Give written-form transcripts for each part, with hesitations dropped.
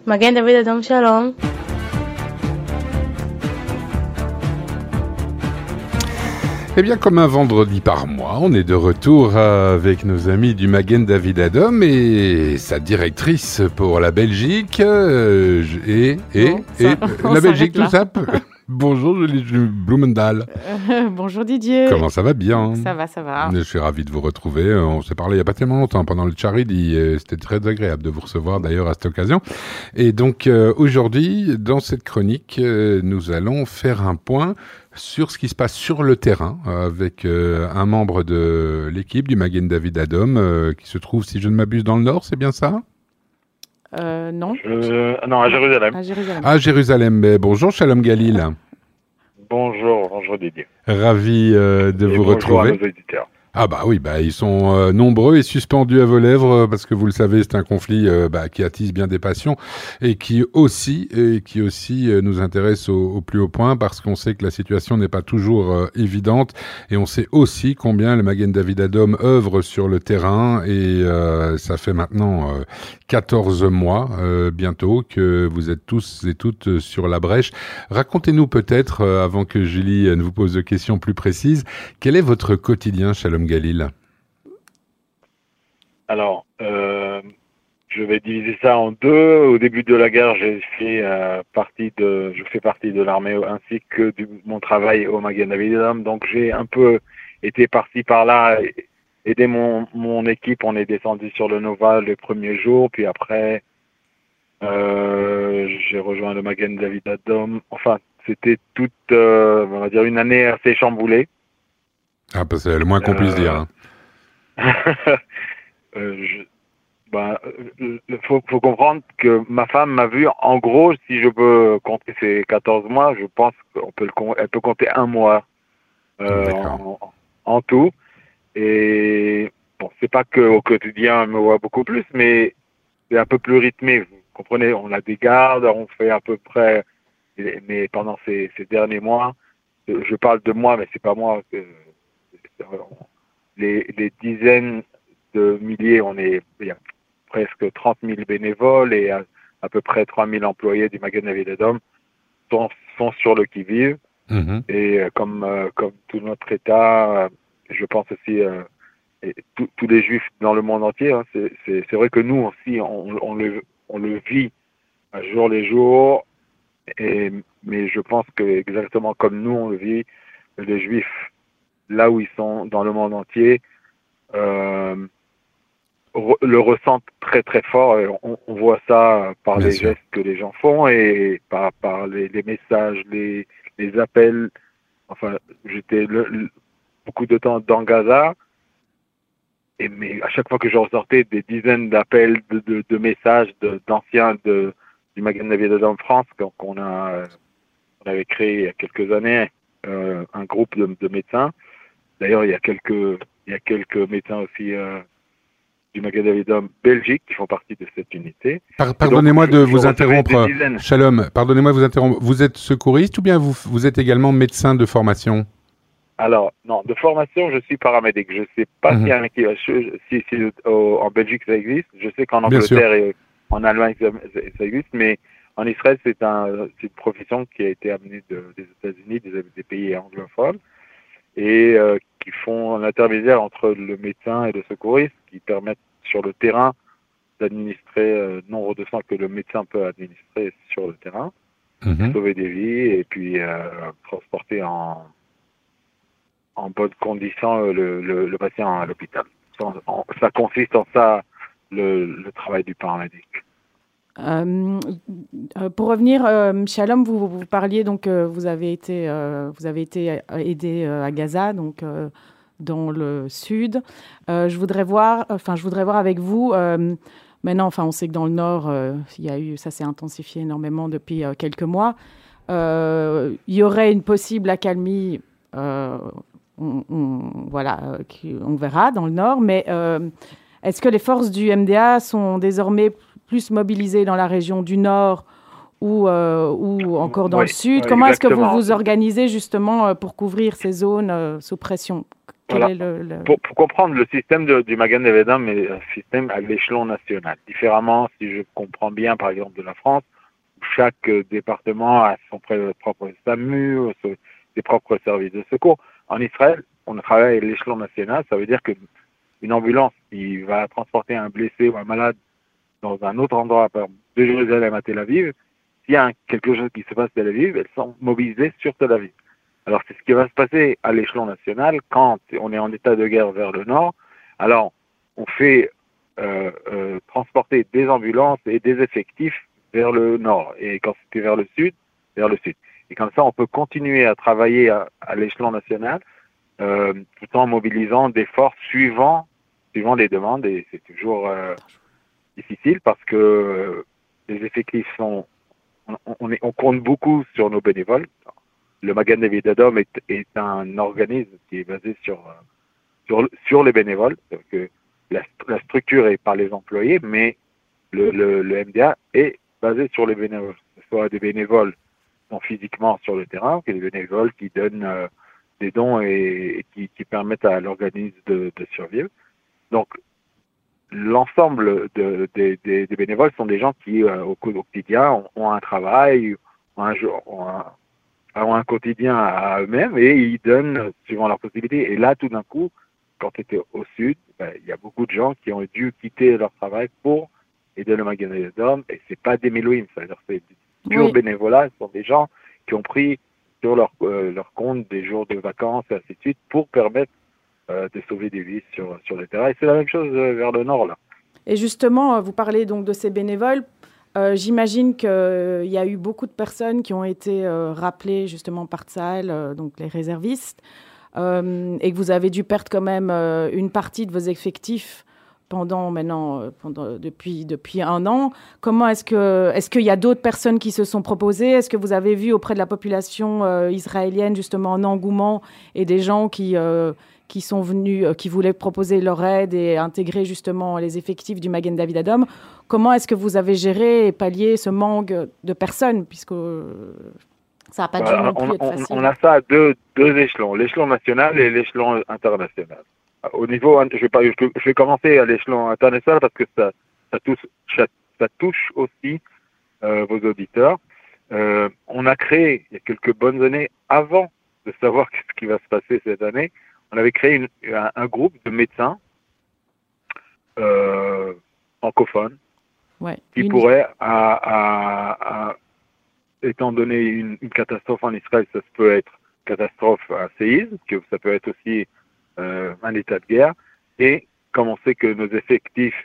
Magen David Adom Shalom. Eh bien, comme un vendredi par mois, on est de retour avec nos amis du Magen David Adom et sa directrice pour la Belgique la Belgique, tout ça. Bonjour, Julie Blumendahl. Bonjour Didier. Comment ça va bien? Ça va. Je suis ravi de vous retrouver. On s'est parlé il n'y a pas tellement longtemps, pendant le Charidi. C'était très agréable de vous recevoir d'ailleurs à cette occasion. Et donc aujourd'hui, dans cette chronique, nous allons faire un point sur ce qui se passe sur le terrain avec un membre de l'équipe du Magen David Adom qui se trouve, si je ne m'abuse, dans le Nord, c'est bien ça? Non. Non, à Jérusalem. À Jérusalem. Mais bonjour Shalom Galil. Bonjour Didier. Ravi de vous retrouver. Bonjour à nos auditeurs. Ah bah oui, ils sont nombreux et suspendus à vos lèvres parce que vous le savez, c'est un conflit qui attise bien des passions et qui aussi nous intéresse au plus haut point parce qu'on sait que la situation n'est pas toujours évidente et on sait aussi combien le Magen David Adom œuvre sur le terrain et ça fait maintenant 14 mois bientôt que vous êtes tous et toutes sur la brèche. Racontez-nous peut-être, avant que Julie ne vous pose de questions plus précises, quel est votre quotidien, Shalom Galil? Alors, je vais diviser ça en deux. Au début de la guerre, je fais partie de l'armée ainsi que mon travail au Magen David Adom. Donc, j'ai un peu été parti par là, aider mon équipe. On est descendu sur le Nova les premiers jours, puis après, j'ai rejoint le Magen David Adom. Enfin, c'était toute, on va dire, une année assez chamboulée. Ah, parce que c'est le moins qu'on puisse dire. Faut comprendre que ma femme m'a vu, en gros, si je peux compter ces 14 mois, je pense qu'elle peut compter un mois en tout. Et bon, c'est pas qu'au quotidien, elle me voit beaucoup plus, mais c'est un peu plus rythmé. Vous comprenez, on a des gardes, on fait à peu près, mais pendant ces derniers mois, je parle de moi, mais c'est pas moi que les dizaines de milliers, il y a presque 30 000 bénévoles et à peu près 3 000 employés du Magen David Adom sont sur le qui-vive. Mm-hmm. Et comme tout notre État, je pense aussi tous les Juifs dans le monde entier, hein, c'est vrai que nous aussi, on le vit jour les jours, mais je pense que exactement comme nous, on le vit, les Juifs, là où ils sont dans le monde entier, le ressentent très très fort. Et on voit ça par les gestes que les gens font et par les messages, les appels. Enfin, j'étais beaucoup de temps dans Gaza, mais à chaque fois que je ressortais des dizaines d'appels, de messages d'anciens du Magen David Adom France qu'on avait créé il y a quelques années, un groupe de médecins. D'ailleurs, il y a quelques médecins aussi du Magen David Adom Belgique qui font partie de cette unité. Pardonnez-moi de vous interrompre, Shalom. Pardonnez-moi de vous interrompre. Vous êtes secouriste ou bien vous êtes également médecin de formation? Alors, non, de formation, je suis paramédic. Je ne sais pas si en Belgique ça existe. Je sais qu'en Angleterre et en Allemagne ça existe, mais en Israël, c'est une profession qui a été amenée des États-Unis, des pays anglophones, et qui font un intermédiaire entre le médecin et le secouriste, qui permettent sur le terrain d'administrer nombre de sang que le médecin peut administrer sur le terrain, sauver des vies et puis transporter en bonne condition le patient à l'hôpital. Ça consiste en ça, le travail du paramédic. Pour revenir, Shalom, vous parliez donc vous avez été aidé à Gaza, donc dans le sud. Je voudrais voir avec vous. Maintenant, on sait que dans le nord, ça s'est intensifié énormément depuis quelques mois. Il y aurait une possible accalmie. On verra dans le nord, mais est-ce que les forces du MDA sont désormais plus mobilisées dans la région du nord ou encore dans le sud? Comment est-ce que vous vous organisez justement pour couvrir ces zones sous pression? Voilà. Pour comprendre le système du Magen David Adom, est un système à l'échelon national. Différemment, si je comprends bien, par exemple, de la France, où chaque département a son propre SAMU, ses propres services de secours. En Israël, on travaille à l'échelon national. Ça veut dire qu'une ambulance qui va transporter un blessé ou un malade dans un autre endroit, par exemple, de Jérusalem à Tel Aviv, s'il y a quelque chose qui se passe à Tel Aviv, elles sont mobilisées sur Tel Aviv. Alors, c'est ce qui va se passer à l'échelon national quand on est en état de guerre vers le nord. Alors, on fait transporter des ambulances et des effectifs vers le nord. Et quand c'est vers le sud, vers le sud. Et comme ça, on peut continuer à travailler à l'échelon national tout en mobilisant des forces suivant les demandes. Et c'est toujours difficile parce que les effectifs sont... On compte beaucoup sur nos bénévoles. Le Magen David Adom est un organisme qui est basé sur les bénévoles. Donc, la structure est par les employés, mais le MDA est basé sur les bénévoles. Que ce soit des bénévoles qui sont physiquement sur le terrain, que des bénévoles qui donnent des dons et qui permettent à l'organisme de survivre. Donc, l'ensemble des bénévoles sont des gens qui, au quotidien, ont un travail, ont un quotidien à eux-mêmes et ils donnent suivant leurs possibilités. Et là, tout d'un coup, quand tu étais au sud, il y a beaucoup de gens qui ont dû quitter leur travail pour aider le Magen David Adom. Et c'est pas des Milouim, c'est-à-dire c'est pur bénévolat. Ce sont des gens qui ont pris sur leur compte des jours de vacances et ainsi de suite pour permettre de sauver des vies sur le terrain. Et c'est la même chose vers le nord, là. Et justement, vous parlez donc de ces bénévoles. J'imagine qu'il y a eu beaucoup de personnes qui ont été rappelées justement par Tsahal, donc les réservistes, et que vous avez dû perdre quand même une partie de vos effectifs depuis un an. Comment est-ce qu'il y a d'autres personnes qui se sont proposées? Est-ce que vous avez vu auprès de la population israélienne justement un engouement et des gens qui sont venus, qui voulaient proposer leur aide et intégrer justement les effectifs du Magen David Adom? Comment est-ce que vous avez géré et pallié ce manque de personnes, puisque ça n'a pas dû non plus être facile? On a ça à deux échelons, l'échelon national et l'échelon international. Au niveau, je vais commencer à l'échelon international parce que ça touche aussi vos auditeurs. On a créé, il y a quelques bonnes années, avant de savoir ce qui va se passer cette année, on avait créé un groupe de médecins francophones qui pourraient, étant donné une catastrophe en Israël, ça peut être catastrophe, un séisme, que ça peut être aussi un état de guerre. Et comme on sait que nos effectifs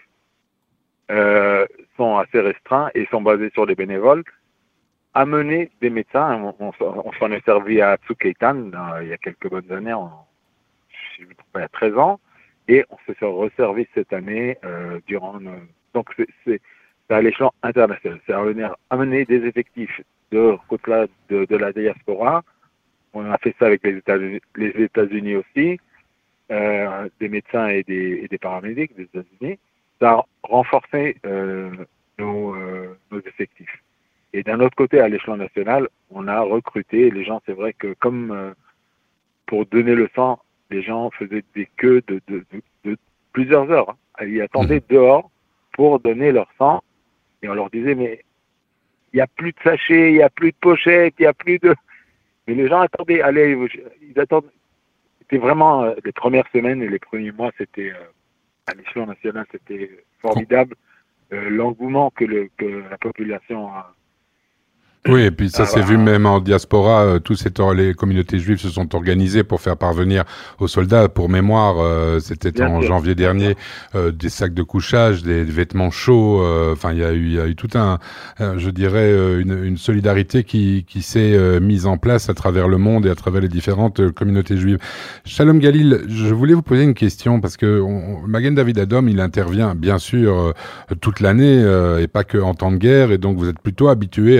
sont assez restreints et sont basés sur les bénévoles, amener des médecins, on s'en est servi à Tsukeitan il y a quelques bonnes années, il y a 13 ans, et on s'est resservi cette année donc c'est à l'échelon international. C'est amener des effectifs de la diaspora. On a fait ça avec les États-Unis aussi, des médecins et des paramédics des États-Unis. Ça a renforcé nos effectifs. Et d'un autre côté, à l'échelon national, on a recruté les gens. C'est vrai que comme pour donner le sang, les gens faisaient des queues de plusieurs heures. Ils attendaient dehors pour donner leur sang. Et on leur disait, mais il n'y a plus de sachets, il n'y a plus de pochettes, il n'y a plus de... Mais les gens attendaient, ils attendent. C'était vraiment les premières semaines et les premiers mois, c'était à l'échelon national, c'était formidable. L'engouement que la population a. Oui, et puis ça s'est vu même en diaspora. Les communautés juives se sont organisées pour faire parvenir aux soldats. Pour mémoire, c'était en janvier dernier, des sacs de couchage, des vêtements chauds. Enfin, il y a eu tout je dirais, une solidarité qui s'est mise en place à travers le monde et à travers les différentes communautés juives. Shalom Galil, je voulais vous poser une question parce que Magen David Adom, il intervient bien sûr toute l'année et pas que en temps de guerre, et donc vous êtes plutôt habitué à avoir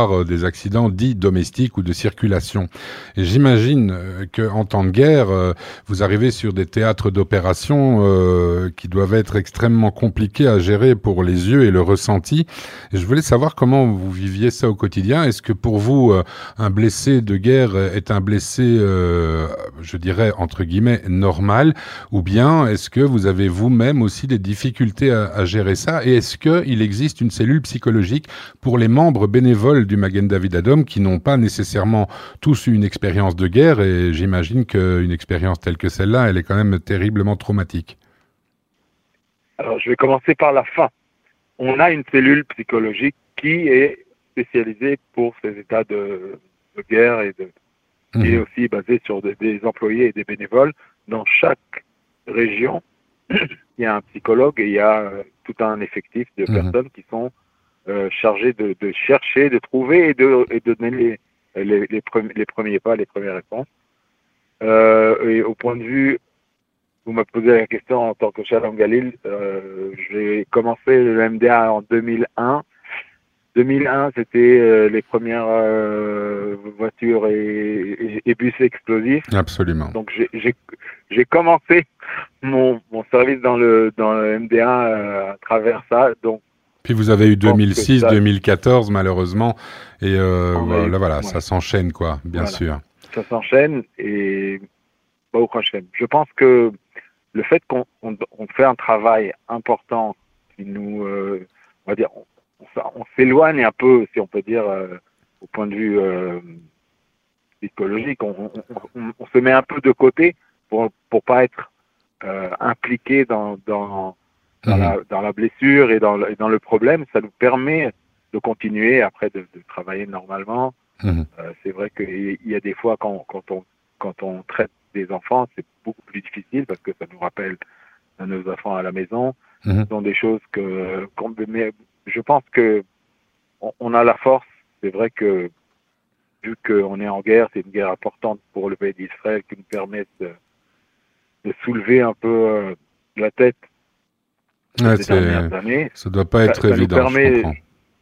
avoir des accidents dits domestiques ou de circulation. Et j'imagine qu'en temps de guerre, vous arrivez sur des théâtres d'opération qui doivent être extrêmement compliqués à gérer pour les yeux et le ressenti. Et je voulais savoir comment vous viviez ça au quotidien. Est-ce que pour vous, un blessé de guerre est un blessé, je dirais, entre guillemets, normal, ou bien est-ce que vous avez vous-même aussi des difficultés à gérer ça, et est-ce qu'il existe une cellule psychologique pour les membres bénévoles du Magen David Adom qui n'ont pas nécessairement tous eu une expérience de guerre, et j'imagine qu'une expérience telle que celle-là, elle est quand même terriblement traumatique. Alors, je vais commencer par la fin. On a une cellule psychologique qui est spécialisée pour ces états de guerre et qui est aussi basée sur des employés et des bénévoles. Dans chaque région, il y a un psychologue et il y a tout un effectif de personnes qui sont chargées de chercher, de trouver et de donner les premiers pas, les premières réponses. Et au point de vue, vous me posez la question en tant que Shalom Galil, j'ai commencé le MDA en 2001. 2001, c'était les premières voitures et bus explosifs. Absolument. Donc j'ai commencé mon service dans le MDA à travers ça. Donc puis vous avez eu 2006, 2014 malheureusement, et voilà, ça s'enchaîne quoi, bien sûr. Ça s'enchaîne et Baruch Hashem. Je pense que le fait qu'on fait un travail important qui nous, on va dire, on s'éloigne un peu, si on peut dire, au point de vue psychologique. On se met un peu de côté pour pas être impliqué dans la blessure et dans le problème. Ça nous permet de continuer après de travailler normalement. C'est vrai qu'il y a des fois quand on traite des enfants, c'est beaucoup plus difficile parce que ça nous rappelle nos enfants à la maison. Ce sont des choses mais je pense que on a la force. C'est vrai que vu qu'on est en guerre, c'est une guerre importante pour le pays d'Israël qui nous permet de soulever un peu la tête ces dernières années. Ça doit pas être évident, je comprends.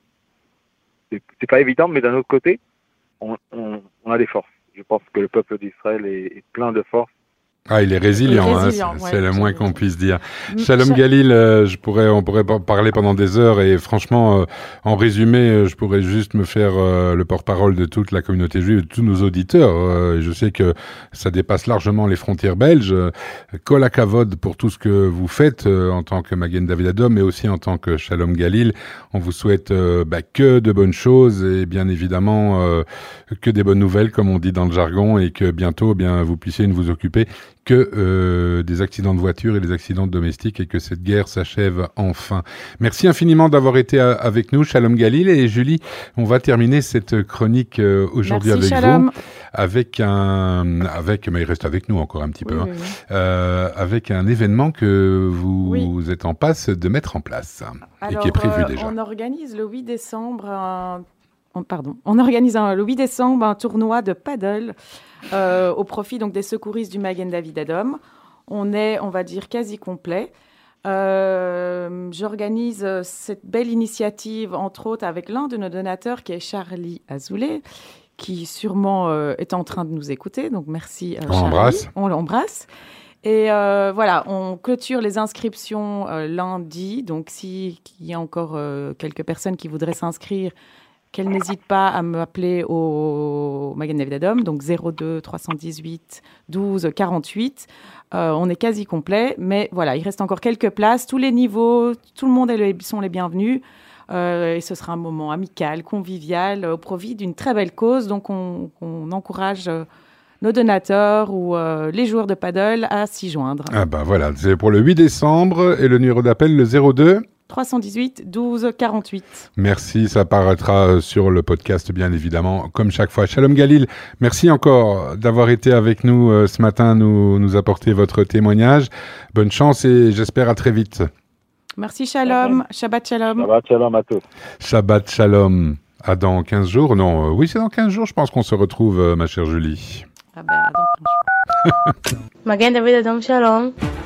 C'est pas évident, mais d'un autre côté, on a des forces. Je pense que le peuple d'Israël est plein de force. Ah, il est résilient, c'est le moins qu'on puisse dire. Shalom Galil, on pourrait parler pendant des heures, et franchement, en résumé, je pourrais juste me faire le porte-parole de toute la communauté juive, de tous nos auditeurs. Je sais que ça dépasse largement les frontières belges. Kol hakavod pour tout ce que vous faites en tant que Magen David Adom, mais aussi en tant que Shalom Galil. On vous souhaite que de bonnes choses et bien évidemment que des bonnes nouvelles, comme on dit dans le jargon, et que bientôt, vous puissiez vous occuper que des accidents de voiture et des accidents domestiques, et que cette guerre s'achève enfin. Merci infiniment d'avoir été avec nous, Shalom Galil. Et Julie, on va terminer cette chronique aujourd'hui avec Shalom. vous, mais il reste avec nous encore un petit peu, avec un événement que vous êtes en passe de mettre en place. Alors, et qui est prévu déjà. On organise le 8 décembre on organise le 8 décembre un tournoi de paddle au profit donc des secouristes du Magen David Adom. On est, on va dire, quasi complet. J'organise cette belle initiative, entre autres, avec l'un de nos donateurs qui est Charlie Azoulay, qui sûrement est en train de nous écouter. Donc merci Charlie. On l'embrasse. Et voilà, on clôture les inscriptions lundi. Donc s'il y a encore quelques personnes qui voudraient s'inscrire, qu'elles n'hésitent pas à m'appeler au Magen David Adom, donc 02 318 12 48. On est quasi complet, mais voilà, il reste encore quelques places, tous les niveaux, tout le monde sont les bienvenus. Et ce sera un moment amical, convivial, au profit d'une très belle cause. Donc on encourage nos donateurs ou les joueurs de paddle à s'y joindre. Ah ben voilà, c'est pour le 8 décembre, et le numéro d'appel, le 02 318 12 48. Merci, ça paraîtra sur le podcast bien évidemment, comme chaque fois. Shalom Galil, merci encore d'avoir été avec nous ce matin, nous apporter votre témoignage. Bonne chance et j'espère à très vite. Merci, Shalom. Shabbat Shalom. Shabbat Shalom à tous. Shabbat Shalom. À dans 15 jours. Non, oui, c'est dans 15 jours, je pense qu'on se retrouve, ma chère Julie. Ah ben, dans 15 jours. Magen David Adom Shalom.